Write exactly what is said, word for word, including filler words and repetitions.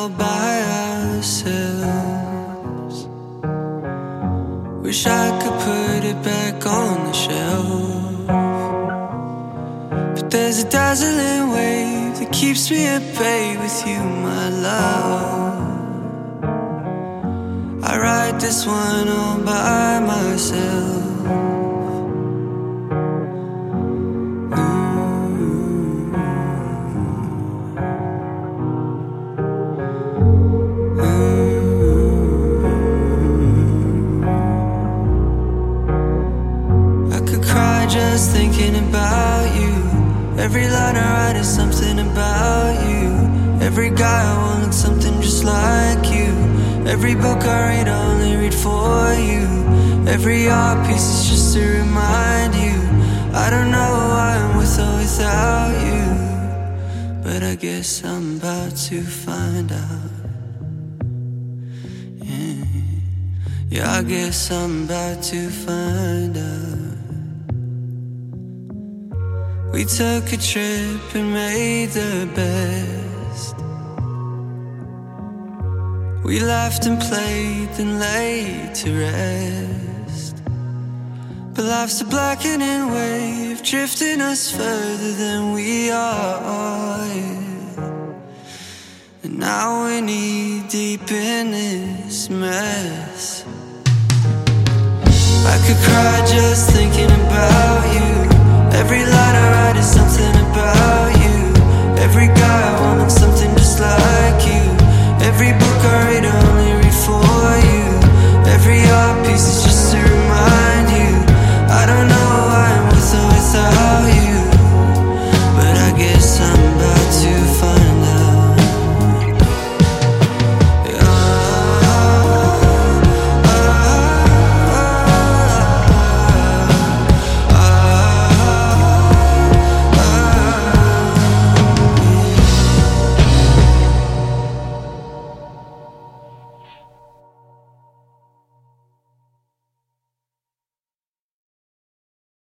all by ourselves. Wish I could put it back on the shelf, but there's a dazzling wave that keeps me at bay with you, my love. I ride this one all by myself. Just thinking about you. Every line I write is something about you. Every guy I want looks something just like you. Every book I read I only read for you. Every art piece is just to remind you. I don't know why I'm with or without you, but I guess I'm about to find out. Yeah, yeah, I guess I'm about to find out. We took a trip and made the best. We laughed and played and laid to rest, but life's a blackening wave drifting us further than we are, yeah. And now we're knee deep in this mess. I could cry just thinking about you. Every line I write is something about you. Every guy I want looks something just like